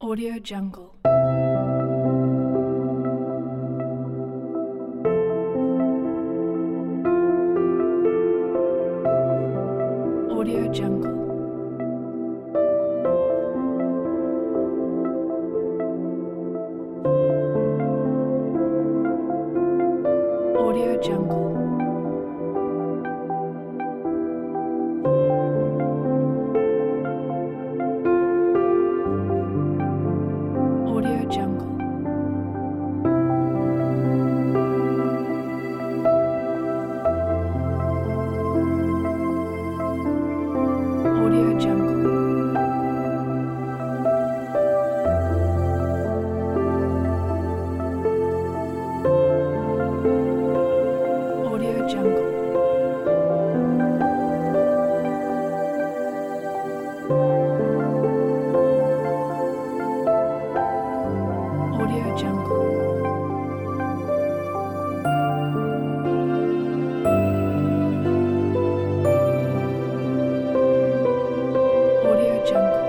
Audio Jungle. Audio Jungle. Audio Jungle. Audio Jungle. Audio Jungle. Audio Jungle. Audio Jungle. Audio Jungle.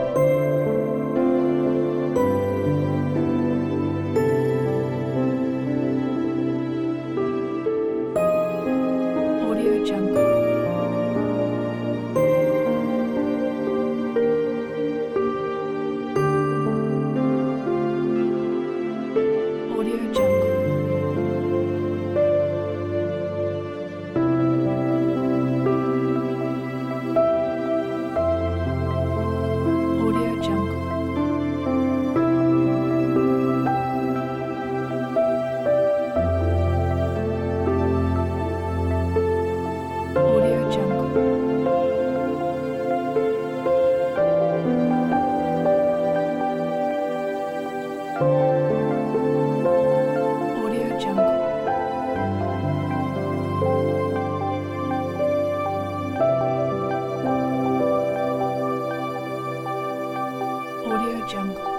Audio Jungle. Audio Jungle. Audio Jungle. Audio Jungle. Audio Jungle. Audio Jungle.